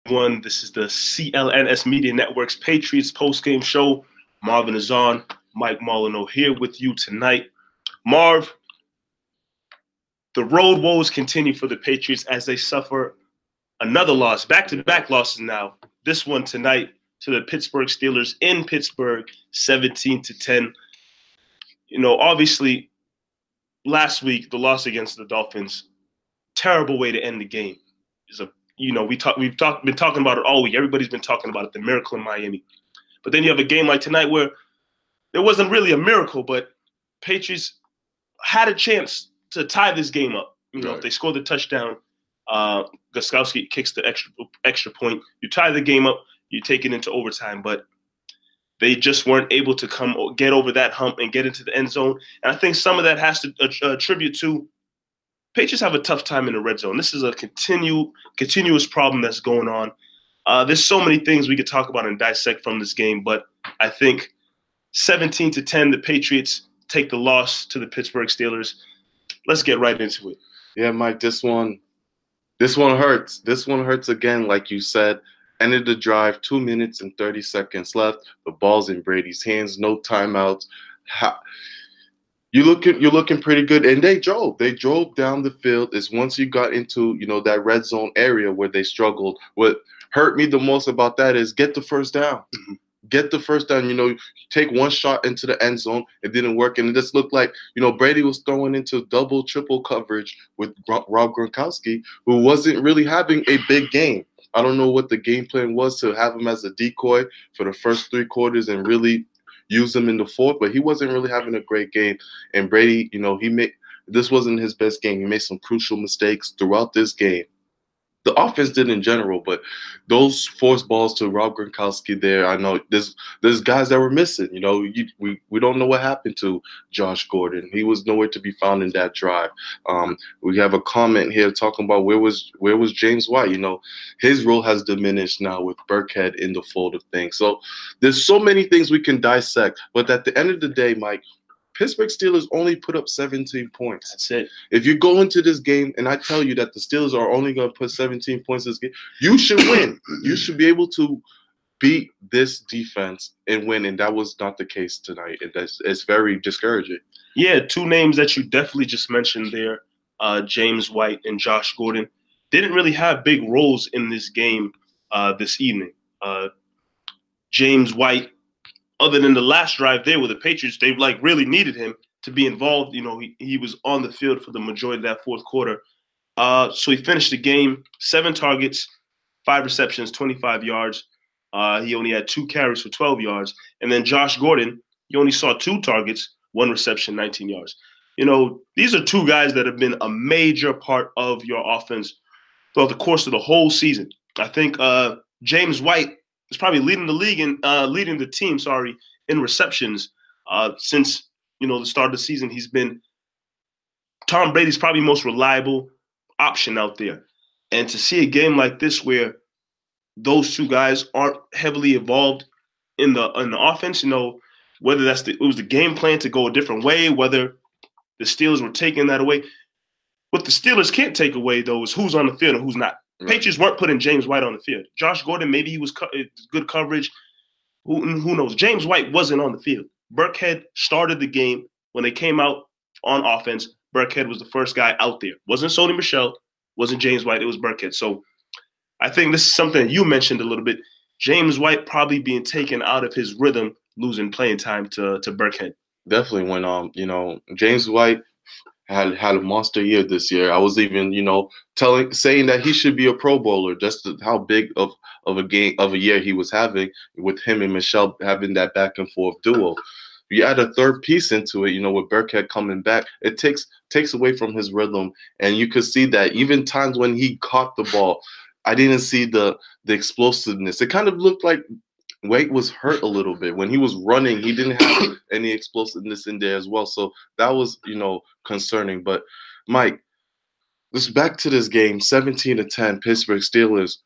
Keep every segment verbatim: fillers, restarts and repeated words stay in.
Everyone. This is the C L N S Media Network's Patriots postgame show. Marvin is on. Mike Molyneux here with you tonight. Marv, the road woes continue for the Patriots as they suffer another loss, back-to-back losses now. This one tonight to the Pittsburgh Steelers in Pittsburgh, seventeen to ten. You know, obviously, last week, the loss against the Dolphins, terrible way to end the game. Is a You know, we talk, we've talk, been talking about it all week. Everybody's been talking about it, the miracle in Miami. But then you have a game like tonight where there wasn't really a miracle, but Patriots had a chance to tie this game up. You know, right. If they score the touchdown, uh, Gostkowski kicks the extra extra point. You tie the game up, you take it into overtime. But they just weren't able to come get over that hump and get into the end zone. And I think some of that has to attribute to Patriots have a tough time in the red zone. This is a continue, continuous problem that's going on. Uh, there's so many things we could talk about and dissect from this game, but I think seventeen to ten, the Patriots take the loss to the Pittsburgh Steelers. Let's get right into it. Yeah, Mike, this one, this one hurts. This one hurts again, like you said. Ended the drive, two minutes and thirty seconds left. The ball's in Brady's hands, no timeouts. How, You looking, you're looking pretty good, and they drove. They drove down the field. It's once you got into, you know, that red zone area where they struggled. What hurt me the most about that is get the first down. Mm-hmm. Get the first down. You know, you take one shot into the end zone. It didn't work, and it just looked like, you know, Brady was throwing into double, triple coverage with Rob Gronkowski, who wasn't really having a big game. I don't know what the game plan was to have him as a decoy for the first three quarters and really use him in the fourth, but he wasn't really having a great game. And Brady, you know, he made this wasn't his best game. He made some crucial mistakes throughout this game. The offense did in general, but those forced balls to Rob Gronkowski there, I know there's there's guys that were missing. You know, you, we we don't know what happened to Josh Gordon. He was nowhere to be found in that drive. Um, we have a comment here talking about where was where was James White. You know, his role has diminished now with Burkhead in the fold of things. So there's so many things we can dissect. But at the end of the day, Mike, Pittsburgh Steelers only put up seventeen points. That's it. If you go into this game and I tell you that the Steelers are only going to put seventeen points in this game, you should win. You should be able to beat this defense and win, and that was not the case tonight. And that's it's very discouraging. Yeah, two names that you definitely just mentioned there, uh, James White and Josh Gordon, didn't really have big roles in this game uh, this evening. Uh, James White, other than the last drive there with the Patriots, they like really needed him to be involved. You know, he, he was on the field for the majority of that fourth quarter. Uh, so he finished the game, seven targets, five receptions, twenty-five yards. Uh, he only had two carries for twelve yards. And then Josh Gordon, he only saw two targets, one reception, nineteen yards. You know, these are two guys that have been a major part of your offense throughout the course of the whole season. I think uh, James White is probably leading the league and uh, leading the team, sorry, in receptions uh, since, you know, the start of the season. He's been Tom Brady's probably most reliable option out there. And to see a game like this where those two guys aren't heavily involved in the in the offense, you know, whether that's the, it was the game plan to go a different way, whether the Steelers were taking that away. What the Steelers can't take away, though, is who's on the field and who's not. Right. Patriots weren't putting James White on the field. Josh Gordon, maybe he was co- good coverage. Who, who knows? James White wasn't on the field. Burkhead started the game when they came out on offense. Burkhead was the first guy out there. Wasn't Sony Michel, wasn't James White, it was Burkhead. So I think this is something you mentioned a little bit. James White probably being taken out of his rhythm, losing playing time to, to Burkhead. Definitely when, um, you know, James White had had a monster year this year. I was even, you know, telling, saying that he should be a Pro Bowler, just how big of, of a game of a year he was having with him and Michelle having that back and forth duo. You add a third piece into it, you know, with Burkhead coming back, it takes takes away from his rhythm, and you could see that even times when he caught the ball, I didn't see the the explosiveness. It kind of looked like Wade was hurt a little bit. When he was running, he didn't have any explosiveness in there as well. So that was, you know, concerning. But, Mike, let's back to this game, seventeen to ten, Pittsburgh Steelers.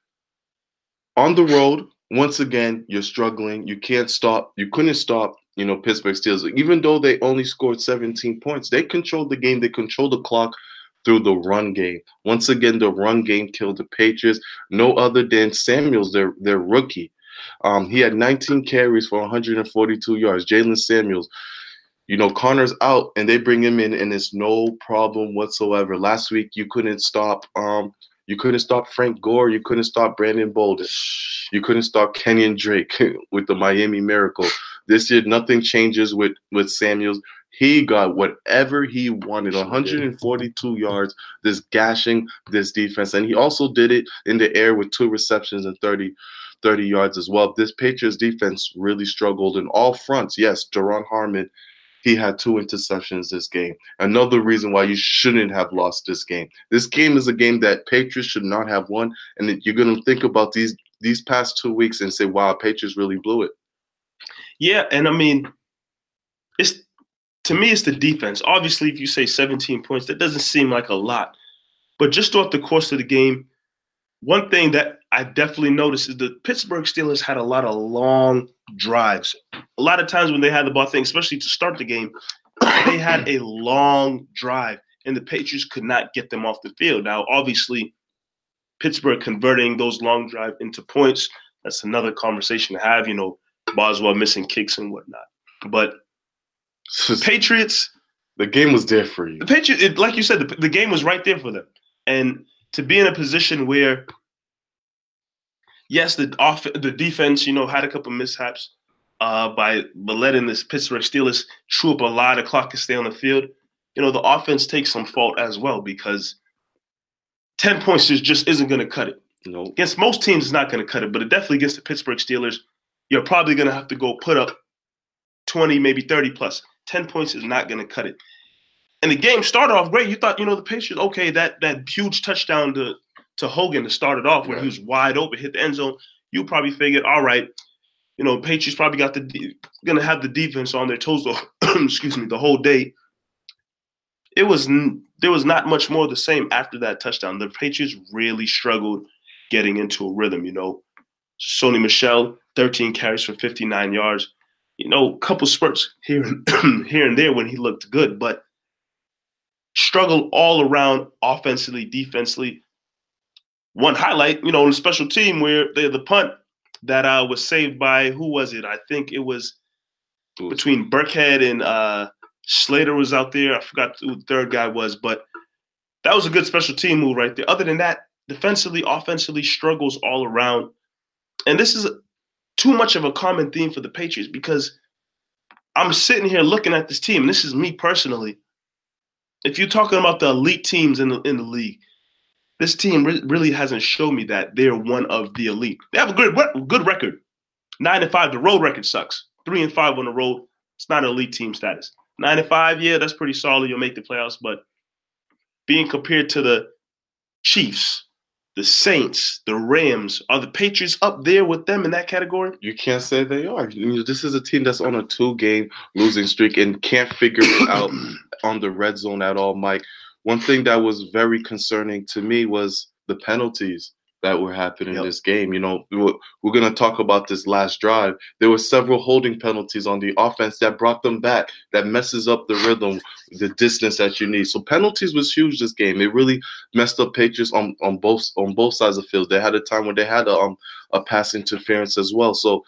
On the road, once again, you're struggling. You can't stop. You couldn't stop, you know, Pittsburgh Steelers. Even though they only scored seventeen points, they controlled the game. They controlled the clock. through the run game. Once again, the run game killed the Patriots. No other than Samuels, their their rookie. Um, he had nineteen carries for one hundred forty-two yards. Jalen Samuels. You know, Connor's out, and they bring him in, and it's no problem whatsoever. Last week, you couldn't stop. Um, you couldn't stop Frank Gore. You couldn't stop Brandon Bolden. You couldn't stop Kenyon Drake with the Miami Miracle. This year, nothing changes with with Samuels. He got whatever he wanted, one hundred forty-two yards, this gashing this defense. And he also did it in the air with two receptions and thirty, thirty yards as well. This Patriots defense really struggled in all fronts. Yes, Jaron Harmon, he had two interceptions this game. Another reason why you shouldn't have lost this game. This game is a game that Patriots should not have won. And you're going to think about these these past two weeks and say, wow, Patriots really blew it. Yeah, and I mean, it's to me, it's the defense. Obviously, if you say seventeen points, that doesn't seem like a lot. But just throughout the course of the game, one thing that I definitely noticed is the Pittsburgh Steelers had a lot of long drives. A lot of times when they had the ball, thing, especially to start the game, they had a long drive, and the Patriots could not get them off the field. Now, obviously, Pittsburgh converting those long drives into points, that's another conversation to have, you know, Boswell missing kicks and whatnot. But the Patriots, the game was there for you. The Patriots, it, like you said, the, the game was right there for them. And to be in a position where, yes, the off, the defense, you know, had a couple mishaps uh, by, by letting this Pittsburgh Steelers chew up a lot of clock and stay on the field. You know, the offense takes some fault as well because ten points just, just isn't going to cut it. You know, against most teams, it's not going to cut it, but it definitely against the Pittsburgh Steelers, you're probably going to have to go put up twenty, maybe thirty plus. ten points is not going to cut it. And the game started off great. You thought, you know, the Patriots, okay, that that huge touchdown to, to Hogan to start it off when right. he was wide open, hit the end zone. You probably figured, all right, you know, Patriots probably got the going to have the defense on their toes, excuse me, the whole day. It was there was not much more the same after that touchdown. The Patriots really struggled getting into a rhythm. You know, Sony Michel, thirteen carries for fifty-nine yards. You know, a couple spurts here and, here and there when he looked good, but struggled all around offensively, defensively. One highlight, you know, in the special team where they, the punt that uh, was saved by, who was it? I think it was between Burkhead and uh, Slater was out there. I forgot who the third guy was, but that was a good special team move right there. Other than that, defensively, offensively, struggles all around. And this is too much of a common theme for the Patriots because I'm sitting here looking at this team, and this is me personally. If you're talking about the elite teams in the in the league, this team re- really hasn't shown me that they're one of the elite. They have a good good record, nine and five. The road record sucks. Three and five on the road. It's not elite team status. Nine and five, yeah, that's pretty solid. You'll make the playoffs, but being compared to the Chiefs, the Saints, the Rams, are the Patriots up there with them in that category? You can't say they are. This is a team that's on a two-game losing streak and can't figure it out on the red zone at all, Mike. One thing that was very concerning to me was the penalties that were happening yep. in this game. You know, we're, we're going to talk about this last drive. There were several holding penalties on the offense that brought them back, that messes up the rhythm, the distance that you need. So penalties was huge this game. It really messed up Patriots on, on both on both sides of the field. They had a time when they had a, um, a pass interference as well. So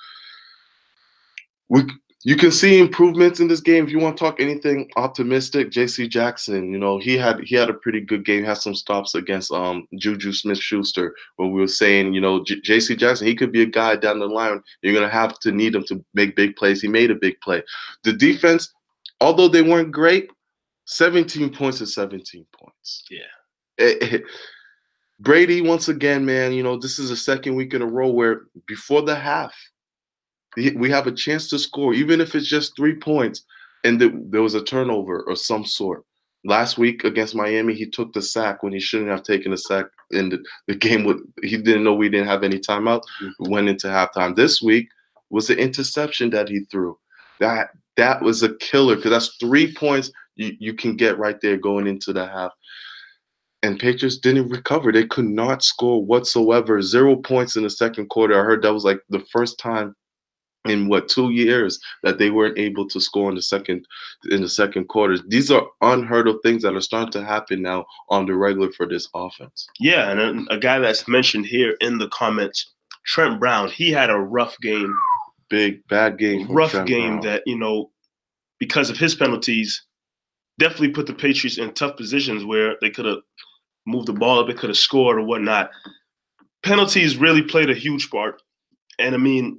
we you can see improvements in this game. If you want to talk anything optimistic, J C Jackson, you know, he had he had a pretty good game. He had some stops against um Juju Smith-Schuster, where we were saying, you know, J C Jackson, he could be a guy down the line. You're going to have to need him to make big plays. He made a big play. The defense, although they weren't great, seventeen points is seventeen points. Yeah. It, it, Brady, once again, man, you know, this is the second week in a row where before the half, we have a chance to score, even if it's just three points, and the, there was a turnover of some sort. Last week against Miami, he took the sack when he shouldn't have taken a sack in the, the game. With, he didn't know we didn't have any timeout. We went into halftime. This week was the interception that he threw. That that was a killer because that's three points you, you can get right there going into the half. And Patriots didn't recover. They could not score whatsoever. Zero points in the second quarter. I heard that was like the first time in what two years that they weren't able to score in the second in the second quarters. These are unheard of things that are starting to happen now on the regular for this offense. Yeah, and a, a guy that's mentioned here in the comments, Trent Brown, he had a rough game. Big bad game. From Rough Trent game Brown. that, you know, because of his penalties, definitely put the Patriots in tough positions where they could have moved the ball up, they could have scored or whatnot. Penalties really played a huge part. And I mean,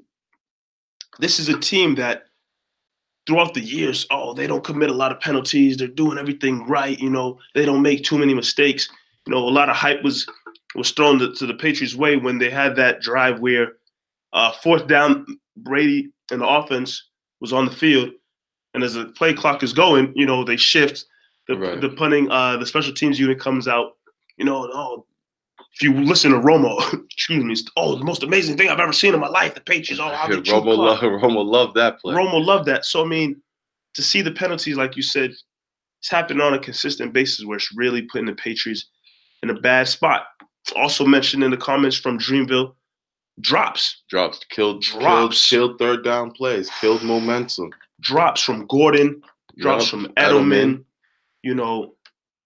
this is a team that throughout the years, oh, they don't commit a lot of penalties. They're doing everything right. You know, they don't make too many mistakes. You know, a lot of hype was was thrown to, to the Patriots' way when they had that drive where uh, fourth down, Brady and the offense was on the field. And as the play clock is going, you know, they shift. The, Right. the punting, uh, the special teams unit comes out. You know, oh, if you listen to Romo, excuse me, oh, the most amazing thing I've ever seen in my life, the Patriots, oh, how they chew Romo, clock. lo- Romo loved that play. Romo loved that. So, I mean, to see the penalties, like you said, it's happening on a consistent basis where it's really putting the Patriots in a bad spot. Also mentioned in the comments from Dreamville, drops. Drops. Killed, Drops. killed, killed third down plays. Killed momentum. Drops from Gordon. Drops Yep. from Edelman. Edelman. You know,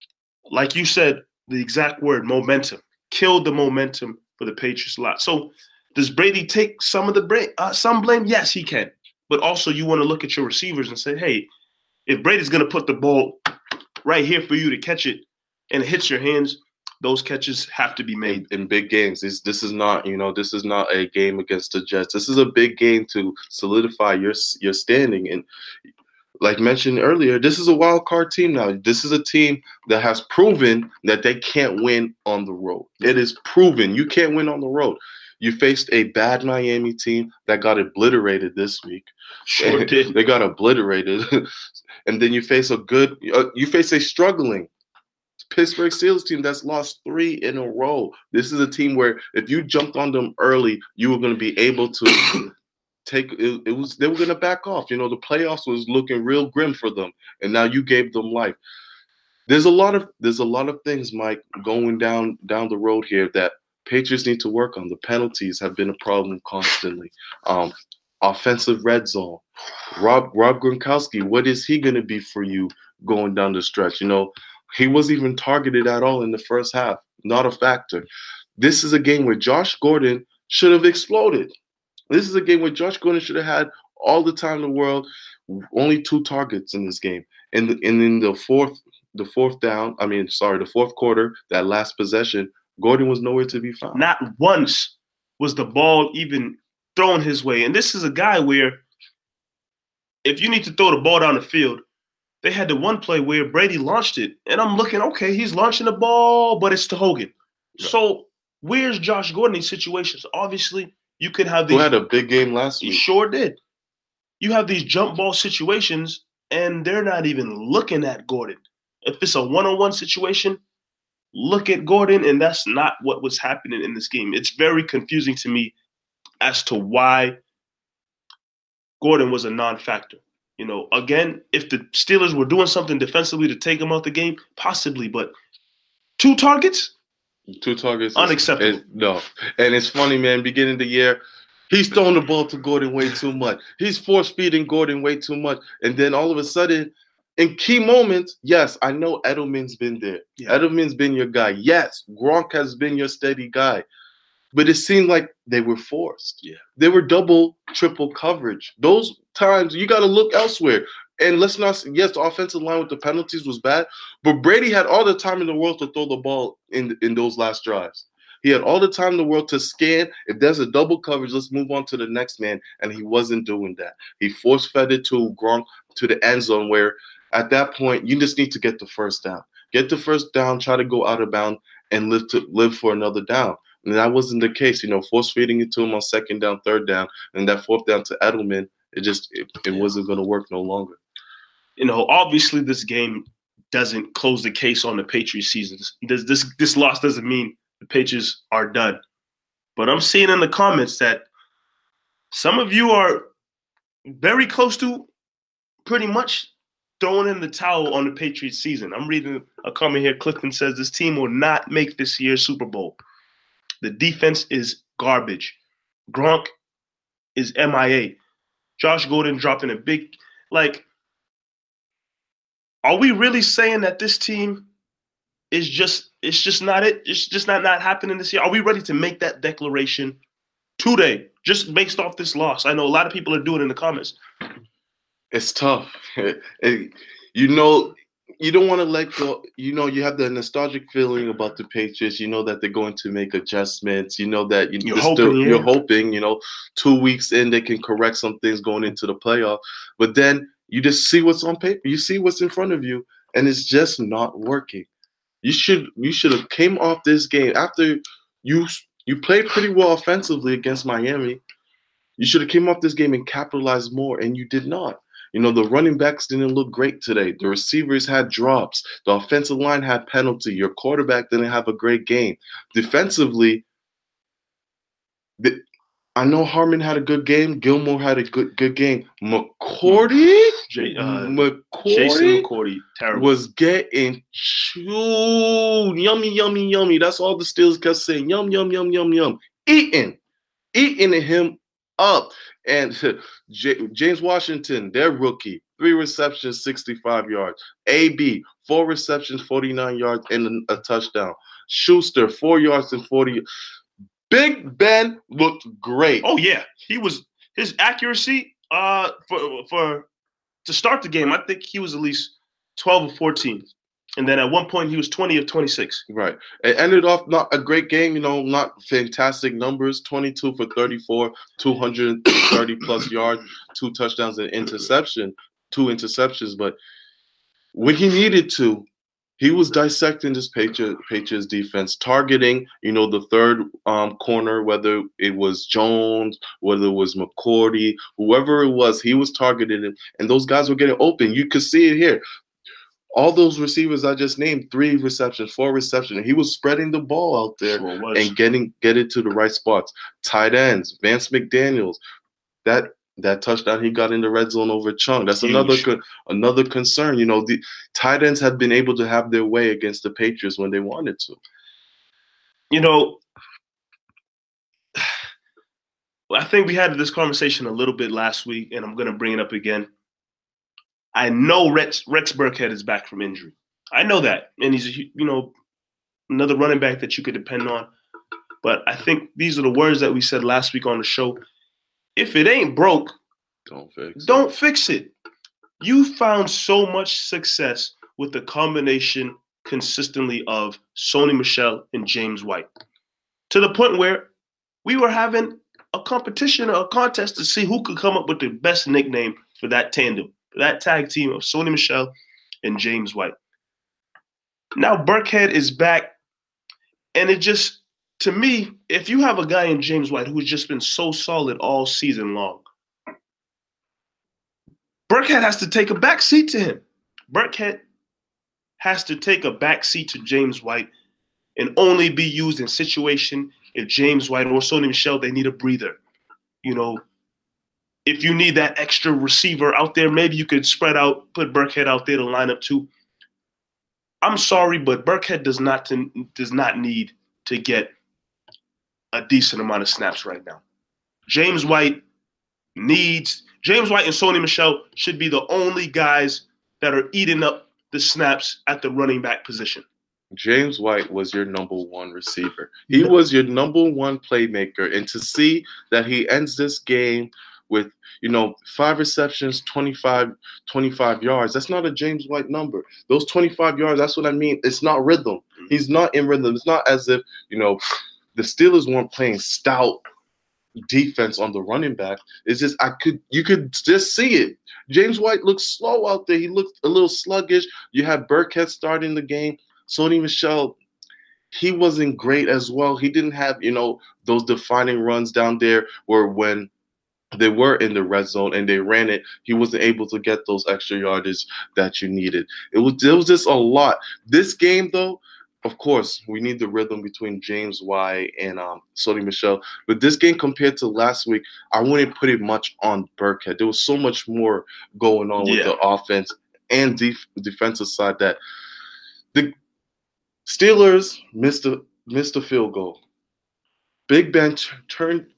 like you said, the exact word, momentum. Killed the momentum for the Patriots a lot. So does Brady take some of the blame? Uh, some blame? Yes, he can. But also you want to look at your receivers and say, hey, if Brady's going to put the ball right here for you to catch it and it hits your hands, those catches have to be made. In, in big games. This, this is not, you know, this is not a game against the Jets. This is a big game to solidify your your standing. And like mentioned earlier, this is a wild card team now. This is a team that has proven that they can't win on the road. It is proven you can't win on the road. You faced a bad Miami team that got obliterated this week. Sure did. They got obliterated. And then you face a good uh, – you face a struggling Pittsburgh Steelers team that's lost three in a row. This is a team where if you jumped on them early, you were going to be able to – Take it, it was they were gonna back off. You know, the playoffs was looking real grim for them, and now you gave them life. There's a lot of there's a lot of things, Mike, going down down the road here that Patriots need to work on. The penalties have been a problem constantly. Um, offensive red zone. Rob Rob Gronkowski, what is he gonna be for you going down the stretch? You know, he wasn't even targeted at all in the first half. Not a factor. This is a game where Josh Gordon should have exploded. This is a game where Josh Gordon should have had all the time in the world, only two targets in this game. And, and in the fourth the fourth down, I mean, sorry, the fourth quarter, that last possession, Gordon was nowhere to be found. Not once was the ball even thrown his way. And this is a guy where if you need to throw the ball down the field, they had the one play where Brady launched it. And I'm looking, okay, he's launching the ball, but it's to Hogan. Right. So where's Josh Gordon in these situations? Obviously, you could have these. Who had a big game last week? He sure did. You have these jump ball situations, and they're not even looking at Gordon. If it's a one-on-one situation, look at Gordon, and that's not what was happening in this game. It's very confusing to me as to why Gordon was a non-factor. You know, again, if the Steelers were doing something defensively to take him out the game, possibly, but two targets? Two targets. Unacceptable. Is, no. And it's funny, man, beginning of the year, he's throwing the ball to Gordon way too much. He's force-feeding Gordon way too much. And then all of a sudden, in key moments, yes, I know Edelman's been there. Yeah. Edelman's been your guy. Yes, Gronk has been your steady guy. But it seemed like they were forced. Yeah. They were double, triple coverage. Those times, you got to look elsewhere. And let's not – yes, the offensive line with the penalties was bad, but Brady had all the time in the world to throw the ball in in those last drives. He had all the time in the world to scan. If there's a double coverage, let's move on to the next man, and he wasn't doing that. He force-fed it to Gronk to the end zone where at that point you just need to get the first down. Get the first down, try to go out of bounds, and live to live for another down. And that wasn't the case. You know, force-feeding it to him on second down, third down, and that fourth down to Edelman, it just it, it wasn't going to work no longer. You know, obviously this game doesn't close the case on the Patriots seasons. This, this this loss doesn't mean the Patriots are done. But I'm seeing in the comments that some of you are very close to pretty much throwing in the towel on the Patriots season. I'm reading a comment here. Clifton says this team will not make this year's Super Bowl. The defense is garbage. Gronk is M I A. Josh Gordon dropping a big, like, are we really saying that this team is just, it's just not it? It's just not, not happening this year? Are we ready to make that declaration today, just based off this loss? I know a lot of people are doing it in the comments. It's tough. It, it, you know, you don't want to let go. You know, you have the nostalgic feeling about the Patriots. You know that they're going to make adjustments. You know that you, you're, hoping, still, yeah. you're hoping, you know, two weeks in, they can correct some things going into the playoff. But then you just see what's on paper. You see what's in front of you, and it's just not working. You should you should have came off this game after you you played pretty well offensively against Miami. You should have came off this game and capitalized more, and you did not. You know, the running backs didn't look great today. The receivers had drops. The offensive line had penalty. Your quarterback didn't have a great game. Defensively, the, I know Harmon had a good game. Gilmore had a good good game. McCourty, J, uh, McCourty, Jason McCourty, terrible. was getting chewed. Yummy, yummy, yummy. That's all the Steelers kept saying. Yum, yum, yum, yum, yum. Eating. Eating him up. And J- James Washington, their rookie, three receptions, sixty-five yards. A B, four receptions, forty-nine yards, and a touchdown. Schuster, four yards and forty. Big Ben looked great. Oh yeah, he was his accuracy. Uh, for for to start the game, I think he was at least twelve or fourteen. And then at one point, he was twenty of twenty-six. Right. It ended off not a great game, you know, not fantastic numbers. twenty-two for thirty-four, two hundred thirty plus yards, two touchdowns and interception, two interceptions. But when he needed to, he was dissecting this Patriot, Patriots defense, targeting, you know, the third um, corner, whether it was Jones, whether it was McCourty, whoever it was, he was targeting him. And those guys were getting open. You could see it here. All those receivers I just named, three receptions, four receptions. He was spreading the ball out there Sure and getting get it to the right spots. Tight ends, Vance McDaniels, that that touchdown he got in the red zone over Chung. That's Huge. another another concern. You know, the tight ends have been able to have their way against the Patriots when they wanted to. You know, I think we had this conversation a little bit last week, and I'm going to bring it up again. I know Rex, Rex Burkhead is back from injury. I know that. And he's, you know, another running back that you could depend on. But I think these are the words that we said last week on the show. If it ain't broke, don't fix it. Don't fix it. You found so much success with the combination consistently of Sony Michel and James White, to the point where we were having a competition or a contest to see who could come up with the best nickname for that tandem. That tag team of Sony Michel and James White. Now Burkhead is back, and it just, to me, if you have a guy in James White who's just been so solid all season long, Burkhead has to take a back seat to him. Burkhead has to take a back seat to James White and only be used in situation if James White or Sony Michel, they need a breather. You know, if you need that extra receiver out there, maybe you could spread out, put Burkhead out there to line up too. I'm sorry, but Burkhead does not does not need to get a decent amount of snaps right now. James White needs James White and Sony Michel should be the only guys that are eating up the snaps at the running back position. James White was your number one receiver. He was your number one playmaker. And to see that he ends this game with, you know, five receptions, twenty-five, twenty-five yards. That's not a James White number. Those twenty-five yards, that's what I mean. It's not rhythm. He's not in rhythm. It's not as if, you know, the Steelers weren't playing stout defense on the running back. It's just I could you could just see it. James White looked slow out there. He looked a little sluggish. You had Burkhead starting the game. Sony Michel, he wasn't great as well. He didn't have, you know, those defining runs down there where when they were in the red zone and they ran it, he wasn't able to get those extra yardage that you needed. It was, it was just a lot. This game, though, of course, we need the rhythm between James White and um, Sony Michel. But this game compared to last week, I wouldn't put it much on Burkhead. There was so much more going on with yeah. the offense and def- defensive side that the Steelers missed a, missed a field goal. Big Ben t- turned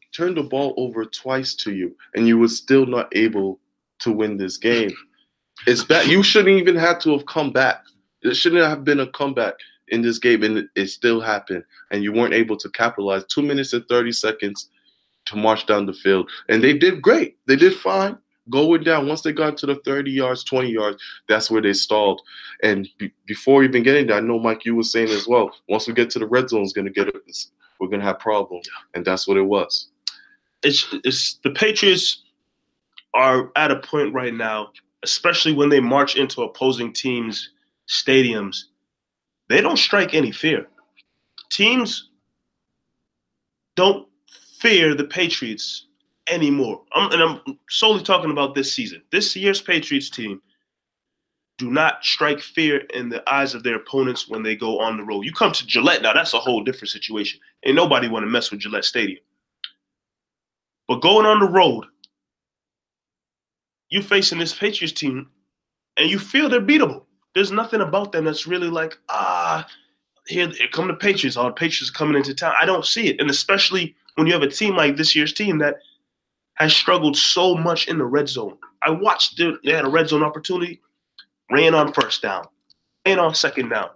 turned the ball over twice to you, and you were still not able to win this game. It's bad. You shouldn't even have to have come back. It shouldn't have been a comeback in this game, and it still happened, and you weren't able to capitalize. Two minutes and thirty seconds to march down the field, and they did great. They did fine going down. Once they got to the thirty yards, twenty yards, that's where they stalled. And be- before even getting there, I know, Mike, you were saying as well, once we get to the red zone, it's going to get us. We're going to have problems, and that's what it was. It's, it's the Patriots are at a point right now, especially when they march into opposing teams' stadiums, they don't strike any fear. Teams don't fear the Patriots anymore. I'm, and I'm solely talking about this season. This year's Patriots team do not strike fear in the eyes of their opponents when they go on the road. You come to Gillette now, that's a whole different situation. Ain't nobody want to mess with Gillette Stadium. But going on the road, you facing this Patriots team, and you feel they're beatable. There's nothing about them that's really like, ah, here, here come the Patriots. All the Patriots are coming into town. I don't see it. And especially when you have a team like this year's team that has struggled so much in the red zone. I watched them. They had a red zone opportunity, ran on first down, ran on second down,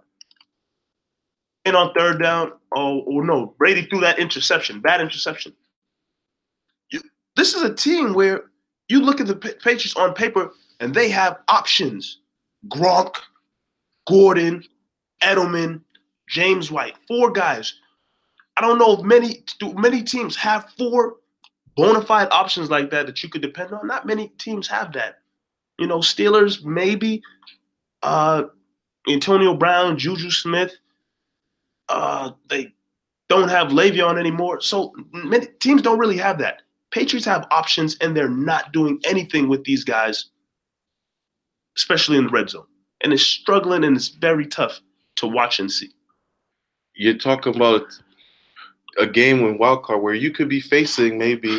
ran on third down. Oh, or no, Brady threw that interception, bad interception. You, this is a team where you look at the Patriots on paper, and they have options. Gronk, Gordon, Edelman, James White, four guys. I don't know if many many teams have four bona fide options like that that you could depend on. Not many teams have that. You know, Steelers, maybe. Uh, Antonio Brown, Juju Smith. Uh, they don't have Le'Veon anymore. So many teams don't really have that. Patriots have options, and they're not doing anything with these guys, especially in the red zone. And it's struggling, and it's very tough to watch and see. You're talking about a game with wild card where you could be facing maybe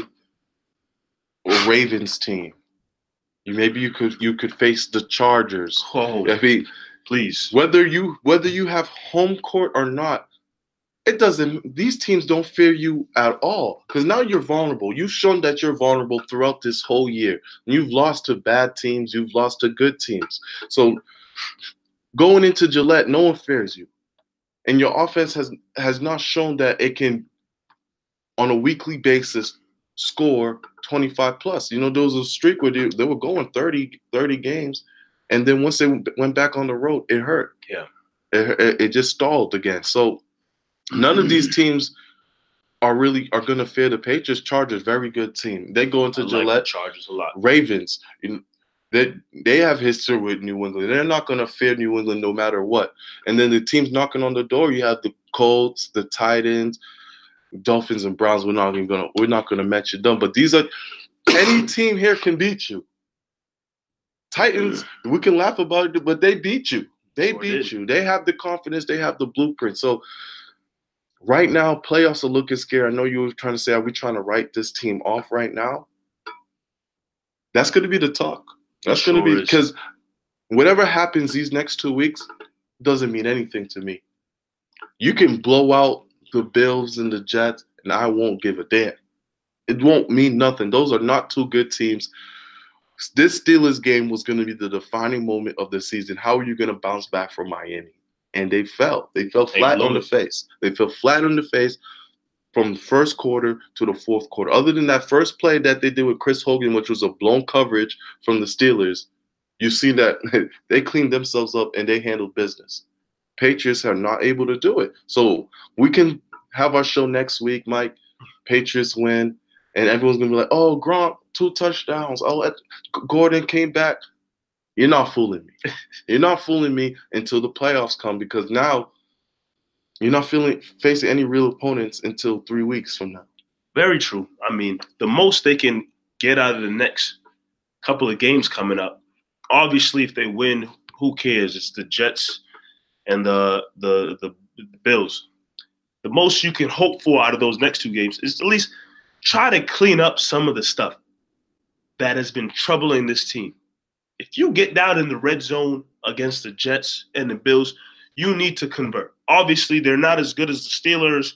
a Ravens team. You maybe you could you could face the Chargers. Oh, I mean, please. Whether you whether you have home court or not, it doesn't. These teams don't fear you at all because now you're vulnerable. You've shown that you're vulnerable throughout this whole year. You've lost to bad teams. You've lost to good teams. So going into Gillette, no one fears you, and your offense has has not shown that it can, on a weekly basis, score twenty-five plus. You know, there was a streak where they, they were going thirty, thirty games, and then once they went back on the road, it hurt. Yeah, it, it, it just stalled again. So none of these teams are really are going to fear the Patriots. Chargers, very good team. They go into I Gillette. like the Chargers a lot. Ravens, you know, they they have history with New England. They're not going to fear New England no matter what. And then the teams knocking on the door, you have the Colts, the Titans, Dolphins, and Browns. We're not even gonna we're not gonna mention them. But these are any team here can beat you. Titans, we can laugh about it, but they beat you. They Sure beat did. you. They have the confidence. They have the blueprint. So right now, playoffs are looking scary. I know you were trying to say, are we trying to write this team off right now? That's going to be the talk. That's Sure going to be is. because whatever happens these next two weeks doesn't mean anything to me. You can blow out the Bills and the Jets, and I won't give a damn. It won't mean nothing. Those are not two good teams. This Steelers game was going to be the defining moment of the season. How are you going to bounce back from Miami? And they fell. They fell They flat blew on the it. face. They fell flat on the face from the first quarter to the fourth quarter. Other than that first play that they did with Chris Hogan, which was a blown coverage from the Steelers, you see that they cleaned themselves up and they handled business. Patriots are not able to do it. So we can have our show next week, Mike. Patriots win, and everyone's going to be like, oh, Gronk, two touchdowns. Oh, Gordon came back. You're not fooling me. You're not fooling me until the playoffs come because now you're not feeling facing any real opponents until three weeks from now. Very true. I mean, the most they can get out of the next couple of games coming up, obviously if they win, who cares? It's the Jets and the the the, the Bills. The most you can hope for out of those next two games is at least try to clean up some of the stuff that has been troubling this team. If you get down in the red zone against the Jets and the Bills, you need to convert. Obviously, they're not as good as the Steelers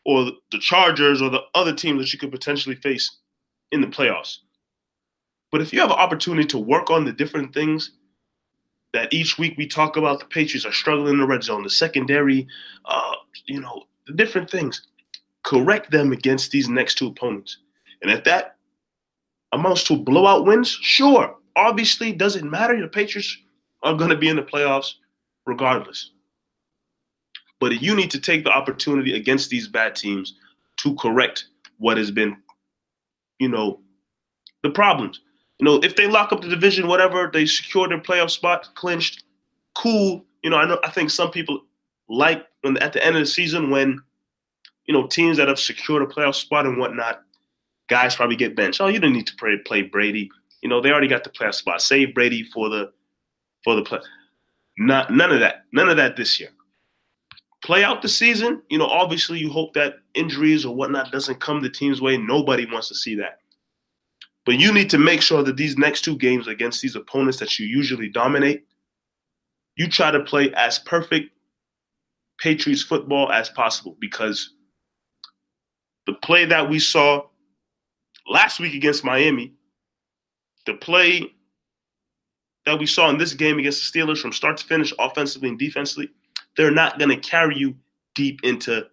or the Chargers or the other teams that you could potentially face in the playoffs. But if you have an opportunity to work on the different things that each week we talk about, the Patriots are struggling in the red zone, the secondary, uh, you know, the different things, correct them against these next two opponents. And if that amounts to blowout wins, sure. Obviously, doesn't matter. The Patriots are going to be in the playoffs regardless. But you need to take the opportunity against these bad teams to correct what has been, you know, the problems. You know, if they lock up the division, whatever, they secure their playoff spot, clinched, cool. You know, I know I think some people like when at the end of the season when, you know, teams that have secured a playoff spot and whatnot, guys probably get benched. Oh, you didn't need to play, play Brady. You know, they already got the playoff spot. Save Brady for the for the play. Not none of that. None of that this year. Play out the season. You know, obviously you hope that injuries or whatnot doesn't come the team's way. Nobody wants to see that. But you need to make sure that these next two games against these opponents that you usually dominate, you try to play as perfect Patriots football as possible, because the play that we saw last week against Miami, the play that we saw in this game against the Steelers from start to finish, offensively and defensively, they're not going to carry you deep into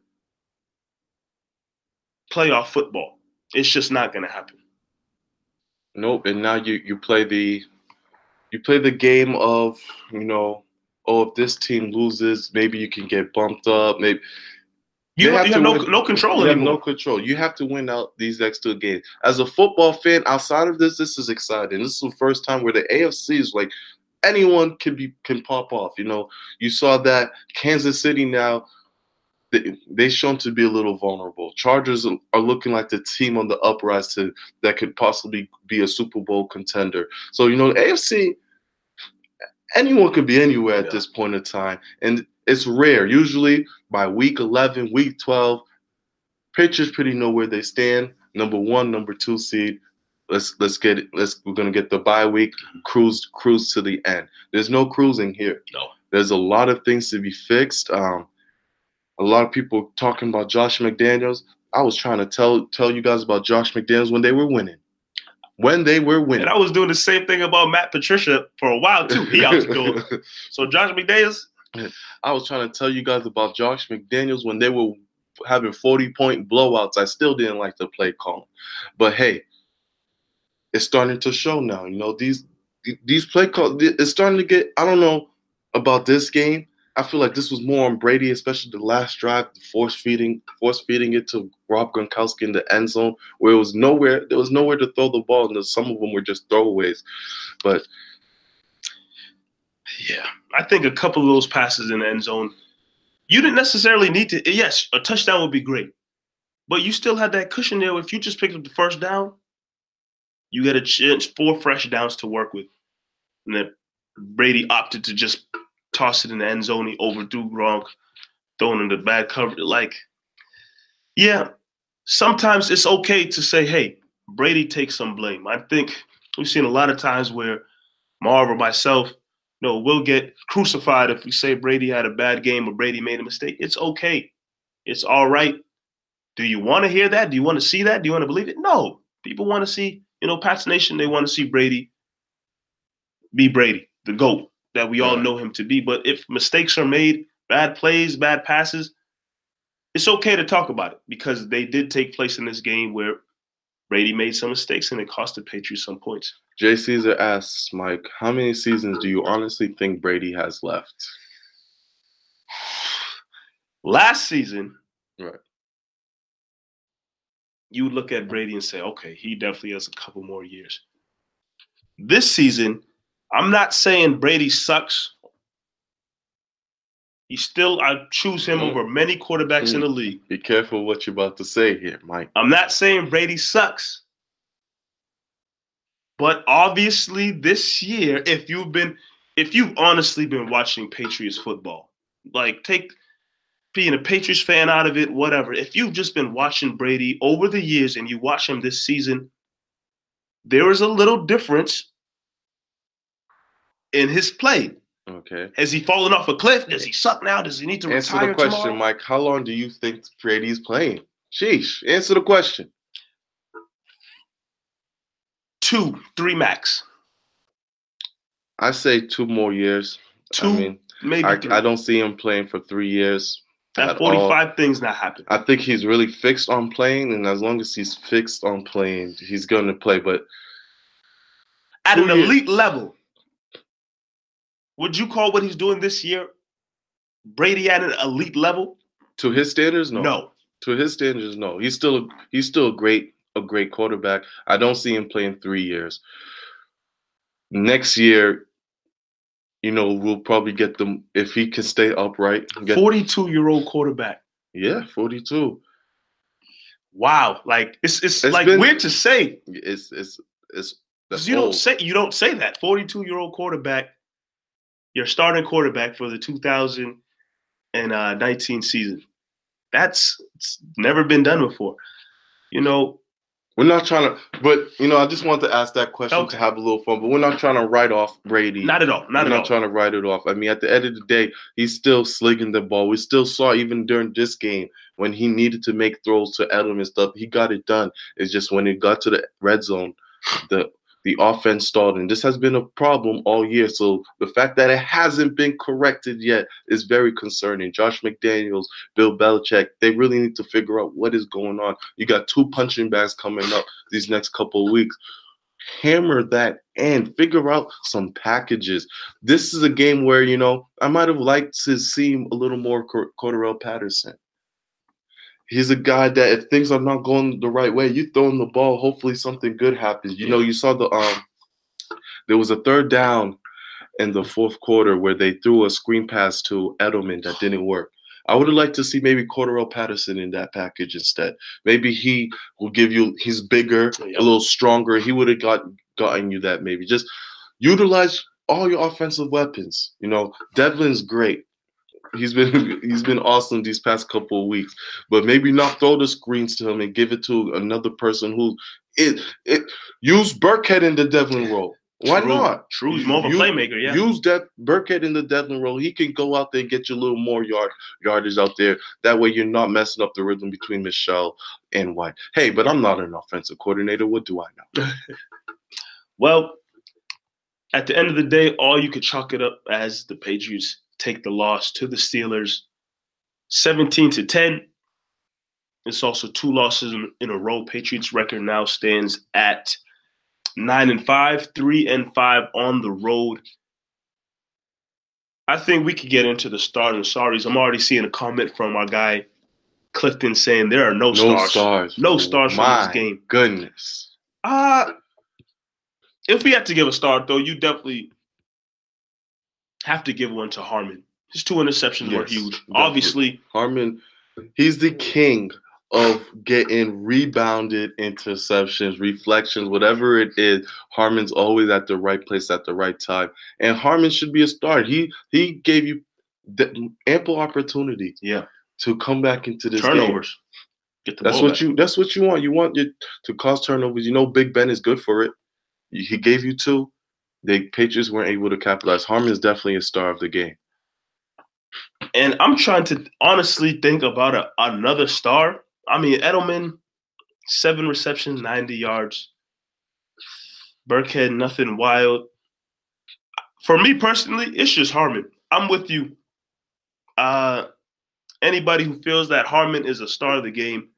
playoff football. It's just not going to happen. Nope. And now you, you play the you play the game of, you know, oh, if this team loses, maybe you can get bumped up. Maybe you have, you have no, no control you anymore. have no control. You have to win out these next two games. As a football fan, outside of this, this is exciting. This is the first time where the A F C is like anyone can be can pop off. You know, you saw that Kansas City now. They, they shown to be a little vulnerable. Chargers are looking like the team on the uprise to that could possibly be a Super Bowl contender. So, you know, the A F C, anyone could be anywhere at yeah. this point in time. And it's rare. Usually by week eleven, week twelve, Patriots pretty know where they stand. Number one, number two seed. Let's let's get it. Let's we're gonna get the bye week. Cruise cruise to the end. There's no cruising here. No. There's a lot of things to be fixed. Um, A lot of people talking about Josh McDaniels. I was trying to tell tell you guys about Josh McDaniels when they were winning. When they were winning. And I was doing the same thing about Matt Patricia for a while, too. He out the door. So Josh McDaniels. I was trying to tell you guys about Josh McDaniels when they were having forty-point blowouts. I still didn't like the play call. But, hey, it's starting to show now. You know, these these play calls, it's starting to get – I don't know about this game. I feel like this was more on Brady, especially the last drive, the force feeding, force feeding it to Rob Gronkowski in the end zone, where it was nowhere. There was nowhere to throw the ball, and some of them were just throwaways. But yeah, I think a couple of those passes in the end zone, you didn't necessarily need to. Yes, a touchdown would be great, but you still had that cushion there. If you just picked up the first down, you get a chance, four fresh downs to work with, and then Brady opted to just toss it in the end zone. He overthrew Gronk, throwing in the bad cover. Like, yeah, sometimes it's okay to say, hey, Brady takes some blame. I think we've seen a lot of times where Marv or myself, you know, we'll get crucified if we say Brady had a bad game or Brady made a mistake. It's okay. It's all right. Do you want to hear that? Do you want to see that? Do you want to believe it? No. People want to see, you know, Pats Nation, they want to see Brady be Brady, the GOAT that we all know him to be. But if mistakes are made, bad plays, bad passes, it's okay to talk about it, because they did take place in this game where Brady made some mistakes and it cost the Patriots some points. Jay Caesar asks, Mike, how many seasons do you honestly think Brady has left? Last season, right, you would look at Brady and say, okay, he definitely has a couple more years. This season, I'm not saying Brady sucks. He still, I choose him mm. over many quarterbacks mm. in the league. Be careful what you're about to say here, Mike. I'm not saying Brady sucks. But obviously this year, if you've been, if you've honestly been watching Patriots football, like take being a Patriots fan out of it, whatever. If you've just been watching Brady over the years and you watch him this season, there is a little difference in his play. Okay. Has he fallen off a cliff? Does he suck now? Does he need to Answer retire the question, tomorrow? Mike. How long do you think Brady's playing? Sheesh. Answer the question. Two, three max. I say two more years. Two, I mean, maybe I, three. I don't see him playing for three years. At forty-five, things not happening. I think he's really fixed on playing, and as long as he's fixed on playing, he's going to play. But at an years, elite level, would you call what he's doing this year Brady at an elite level? To his standards, no. No. To his standards, no. He's still he's still a great a great quarterback. I don't see him playing three years. Next year, you know, we'll probably get them if he can stay upright. forty-two-year-old quarterback. Yeah, forty-two. Wow, like it's it's, it's like been, weird to say. It's it's it's that's you old. don't say you don't say that. forty-two-year-old quarterback, your starting quarterback for the two thousand nineteen season. That's it's never been done before. You know, we're not trying to, but you know, I just want to ask that question okay. to have a little fun. But we're not trying to write off Brady. Not at all. Not we're at not all. trying to write it off. I mean, at the end of the day, he's still slinging the ball. We still saw even during this game when he needed to make throws to Edelman and stuff, he got it done. It's just when it got to the red zone, the the offense stalled, and this has been a problem all year. So the fact that it hasn't been corrected yet is very concerning. Josh McDaniels, Bill Belichick, they really need to figure out what is going on. You got two punching bags coming up these next couple of weeks. Hammer that and figure out some packages. This is a game where, you know, I might have liked to see a little more Cordarrelle Patterson. He's a guy that if things are not going the right way, you throw him the ball, hopefully something good happens. You know, you saw the um there was a third down in the fourth quarter where they threw a screen pass to Edelman that didn't work. I would have liked to see maybe Cordarrelle Patterson in that package instead. Maybe he will give you he's bigger, a little stronger. He would have got gotten you that maybe. Just utilize all your offensive weapons. You know, Devlin's great. He's been he's been awesome these past couple of weeks, but maybe not throw the screens to him and give it to another person who it it use Burkhead in the Devlin role. Why True. not? True, he's more of a use, playmaker. Yeah, use that Burkhead in the Devlin role. He can go out there and get you a little more yard yardage out there. That way, you're not messing up the rhythm between Michelle and White. Hey, but I'm not an offensive coordinator. What do I know? Well, at the end of the day, all you could chalk it up as the Patriots take the loss to the Steelers, seventeen to ten. It's also two losses in a row. Patriots record now stands at nine and five, three and five on the road. I think we could get into the stars and sorries. I'm already seeing a comment from our guy Clifton saying there are no, no stars, stars, no stars My from this game. Goodness. Uh if we had to give a star, though, you definitely have to give one to Harmon. His two interceptions yes, were huge. Definitely. Obviously, Harmon, he's the king of getting rebounded interceptions, reflections, whatever it is. Harmon's always at the right place at the right time, and Harmon should be a star. He he gave you the ample opportunity, yeah, to come back into this turnovers. Game. Get the that's ball what back. you. That's what you want. You want it to cause turnovers. You know, Big Ben is good for it. He gave you two. The Patriots weren't able to capitalize. Harmon is definitely a star of the game. And I'm trying to honestly think about a, another star. I mean, Edelman, seven receptions, ninety yards. Burkhead, nothing wild. For me personally, it's just Harmon. I'm with you. Uh, anybody who feels that Harmon is a star of the game,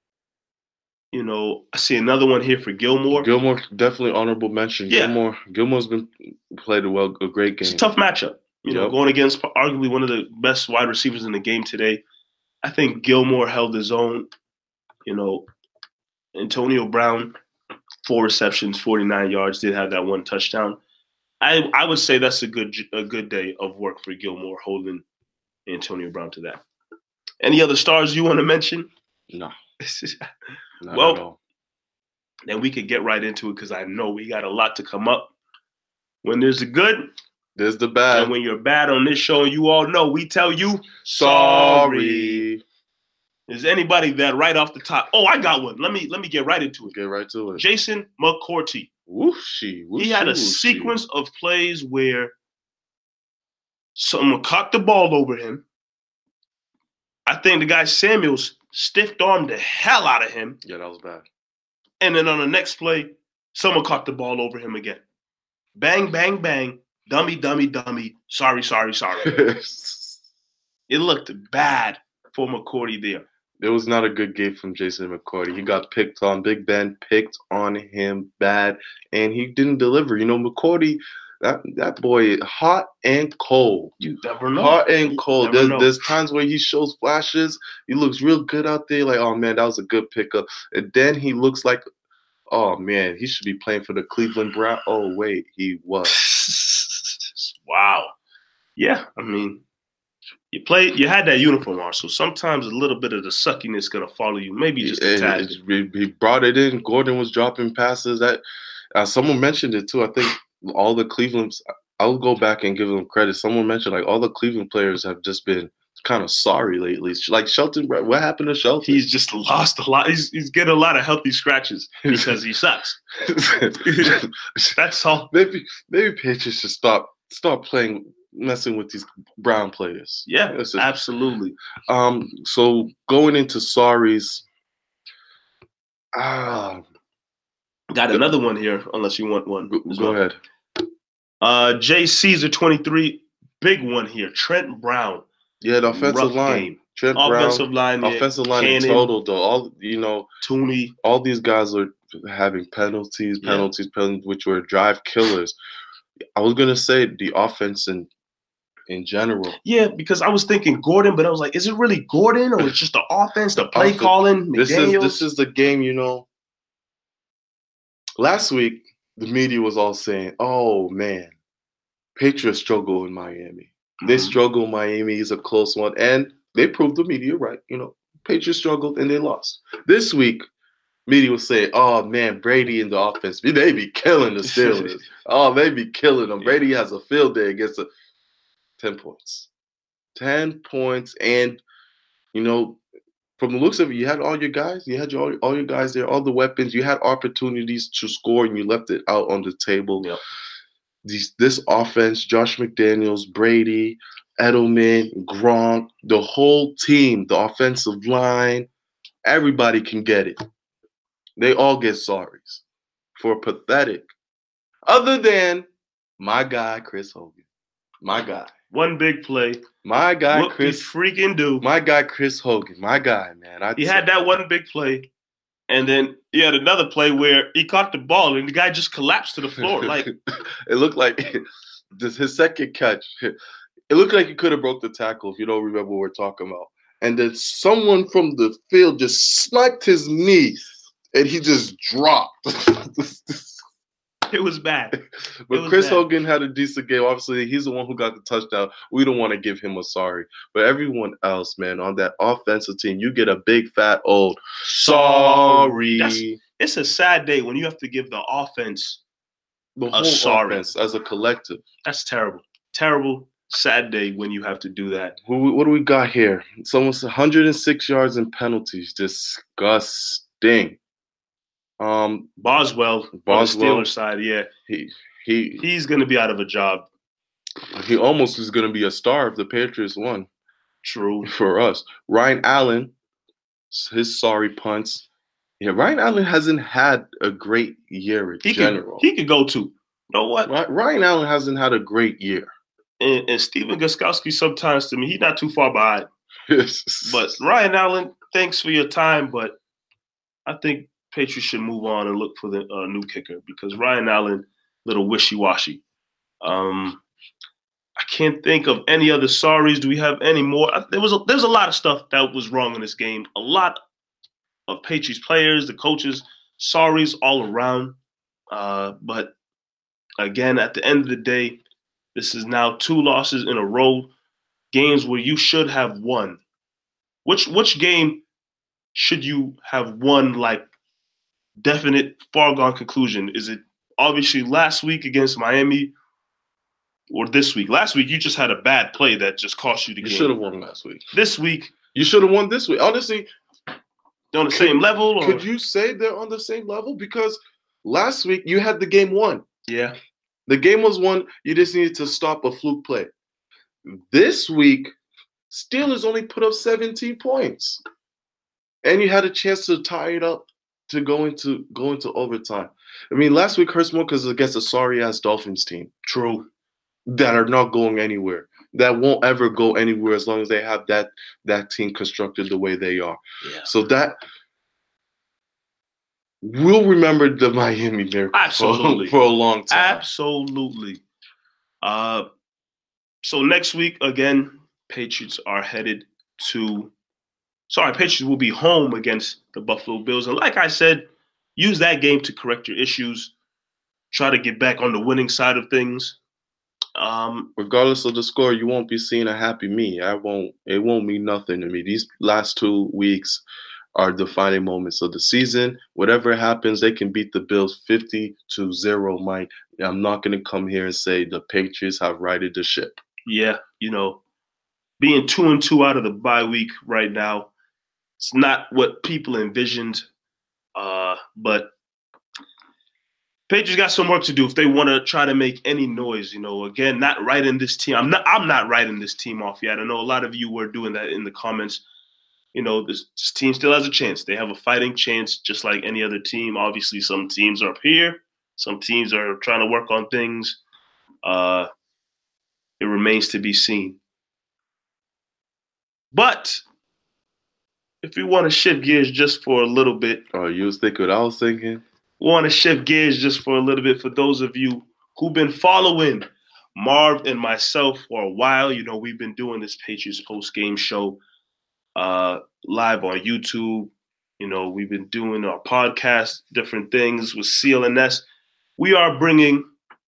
you know, I see another one here for Gilmore. Gilmore, definitely honorable mention. Yeah. Gilmore, Gilmore's been played a well, a great game. It's a tough matchup. You know, yep. going against arguably one of the best wide receivers in the game today. I think Gilmore held his own. You know, Antonio Brown, four receptions, forty-nine yards, did have that one touchdown. I I would say that's a good a good day of work for Gilmore, holding Antonio Brown to that. Any other stars you want to mention? No. Not well, at all. Then we could get right into it because I know we got a lot to come up. When there's the good, there's the bad. And when you're bad on this show, you all know we tell you sorry. sorry. Is anybody that right off the top? Oh, I got one. Let me let me get right into it. Get right to it. Jason McCourty. Whooshy, whooshy, he had a whooshy. sequence of plays where Someone caught the ball over him. I think the guy Samuels stiff armed the hell out of him. Yeah, that was bad. And then on the next play, someone caught the ball over him again. Bang, bang, bang. Dummy, dummy, dummy. Sorry, sorry, sorry. It looked bad for McCourty there. It was not a good game from Jason McCourty. He got picked on. Big Ben picked on him bad, and he didn't deliver. You know, McCourty, that that boy, hot and cold. You never know. Hot and cold. There's, know. there's times where he shows flashes. He looks real good out there. Like, oh, man, that was a good pickup. And then he looks like, oh, man, he should be playing for the Cleveland Browns. Oh, wait, he was. Wow. Yeah, I mean, you played, you had that uniform on, so sometimes a little bit of the suckiness gonna follow you. Maybe just a tad. He brought it in. Gordon was dropping passes. That uh, someone mentioned it too. I think all the Cleveland. I'll go back and give them credit. Someone mentioned like all the Cleveland players have just been kind of sorry lately. Like Shelton, what happened to Shelton? He's just lost a lot. He's he's getting a lot of healthy scratches because he sucks. That's all. Maybe maybe Patriots should stop stop playing. Messing with these Brown players. Yeah, just, absolutely. Um, so going into sorries, ah, got another one here. Unless you want one, go, go ahead. Uh, Jay Caesar twenty-three, big one here. Trent Brown. Yeah, the offensive line. Game. Trent offensive Brown, line, offensive line in total though. All you know, Tooney. All these guys are having penalties, penalties, yeah. penalties, which were drive killers. I was gonna say the offense and. In general. Yeah, because I was thinking Gordon, but I was like, is it really Gordon or it's just the offense, the play offense. calling, this is this is the game, you know. Last week, the media was all saying, oh, man, Patriots struggle in Miami. Mm-hmm. They struggle in Miami is a close one, and they proved the media right. You know, Patriots struggled, and they lost. This week, media was saying, oh, man, Brady in the offense, they be killing the Steelers. oh, they be killing them. Yeah. Brady has a field day against a ten points. ten points. And, you know, from the looks of it, you had all your guys. You had your, all your guys there, all the weapons. You had opportunities to score, and you left it out on the table. Yep. These, this offense, Josh McDaniels, Brady, Edelman, Gronk, the whole team, the offensive line, everybody can get it. They all get sorries for pathetic. Other than my guy, Chris Hogan. My guy. One big play. My guy, what Chris. freaking do. My guy, Chris Hogan. My guy, man. I he had that one big play, and then he had another play where he caught the ball, and the guy just collapsed to the floor. Like it looked like this his second catch. It looked like he could have broke the tackle if you don't remember what we're talking about. And then someone from the field just sniped his knee, and he just dropped. It was bad. But was Chris bad. Hogan had a decent game. Obviously, he's the one who got the touchdown. We don't want to give him a sorry. But everyone else, man, on that offensive team, you get a big, fat, old sorry. That's, it's a sad day when you have to give the offense the whole a sorry. offense as a collective. That's terrible. Terrible, sad day when you have to do that. Who, what do we got here? It's almost one hundred six yards in penalties. Disgusting. Um, Boswell, Boswell, on the Steelers side, yeah, he he he's going to be out of a job. He almost is going to be a star if the Patriots won. True for us. Ryan Allen, his sorry punts. Yeah, Ryan Allen hasn't had a great year in he general. Could, he could go to. You know what? Ryan Allen hasn't had a great year. And, and Steven Gostkowski sometimes to me, he's not too far behind. But Ryan Allen, thanks for your time, but I think Patriots should move on and look for the uh, new kicker because Ryan Allen, little wishy-washy. Um, I can't think of any other sorries. Do we have any more? There was a, there's a lot of stuff that was wrong in this game. A lot of Patriots players, the coaches, sorries all around. Uh, but again, at the end of the day, this is now two losses in a row, games where you should have won. Which which game should you have won like definite foregone conclusion? Is it obviously last week against Miami or this week? Last week, you just had a bad play that just cost you the you game. You should have won last week. This week. You should have won this week. Honestly. They're on the could, same level? Or? Could you say they're on the same level? Because last week, you had the game won. Yeah. The game was won. You just needed to stop a fluke play. This week, Steelers only put up seventeen points, and you had a chance to tie it up to go into go into overtime. I mean, last week hurts more because it's against a sorry ass Dolphins team. True. That are not going anywhere. That won't ever go anywhere as long as they have that that team constructed the way they are. Yeah. So that we'll remember the Miami Miracle Absolutely. for, for a long time. Absolutely. Uh, so next week again, Patriots are headed to. Sorry, Patriots will be home against the Buffalo Bills, and like I said, use that game to correct your issues. Try to get back on the winning side of things. Um, Regardless of the score, you won't be seeing a happy me. I won't. It won't mean nothing to me. These last two weeks are defining moments of the season. Whatever happens, they can beat the Bills fifty to zero. Mike, I'm not going to come here and say the Patriots have righted the ship. Yeah, you know, being two and two out of the bye week right now, it's not what people envisioned. Uh, but Patriots got some work to do if they want to try to make any noise. You know, again, not writing this team. I'm not. I'm not writing this team off yet. I know a lot of you were doing that in the comments. You know, this, this team still has a chance. They have a fighting chance, just like any other team. Obviously, some teams are up here. Some teams are trying to work on things. Uh, it remains to be seen. But if we want to shift gears just for a little bit. Oh, you was thinking what I was thinking? Want to shift gears just for a little bit for those of you who've been following Marv and myself for a while. You know, we've been doing this Patriots post-game show uh, live on YouTube. You know, we've been doing our podcast, different things with C L N S. We are bringing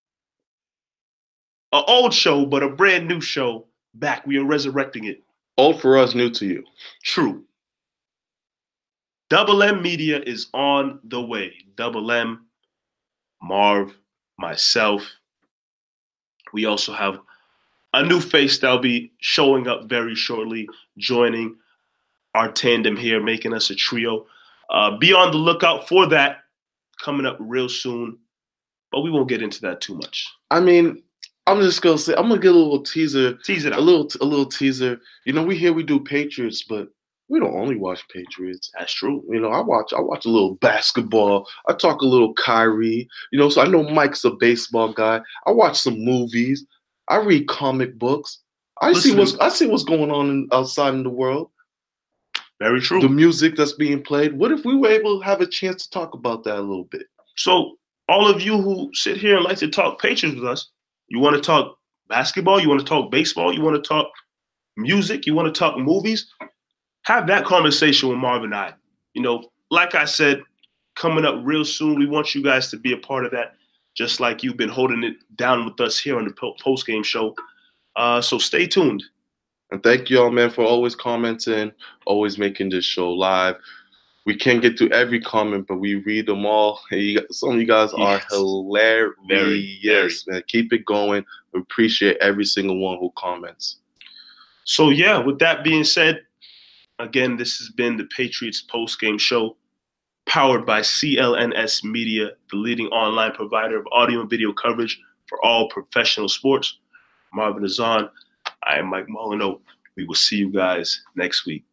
an old show, but a brand new show back. We are resurrecting it. Old for us, new to you. True. Double M Media is on the way. Double M, Marv, myself. We also have a new face that'll be showing up very shortly, joining our tandem here, making us a trio. Uh, be on the lookout for that coming up real soon, but we won't get into that too much. I mean, I'm just gonna say I'm gonna get a little teaser, Tease it out. a little a little teaser. You know, we here we do Patriots, but we don't only watch Patriots. That's true. You know, I watch I watch a little basketball. I talk a little Kyrie. You know, so I know Mike's a baseball guy. I watch some movies. I read comic books. I Listen, see what's I see what's going on in, outside in the world. Very true. The music that's being played. What if we were able to have a chance to talk about that a little bit? So, all of you who sit here and like to talk Patriots with us, you want to talk basketball, you want to talk baseball, you want to talk music, you want to talk movies, have that conversation with Marv and I. You know, like I said, coming up real soon, we want you guys to be a part of that, just like you've been holding it down with us here on the post-game show. Uh, so stay tuned. And thank you all, man, for always commenting, always making this show live. We can't get to every comment, but we read them all. You, some of you guys are yes. hilarious, very, very. man. Keep it going. We appreciate every single one who comments. So, yeah, with that being said, again, this has been the Patriots post-game show, powered by C L N S Media, the leading online provider of audio and video coverage for all professional sports. Marvin Azan, I am Mike Molyneux. We will see you guys next week.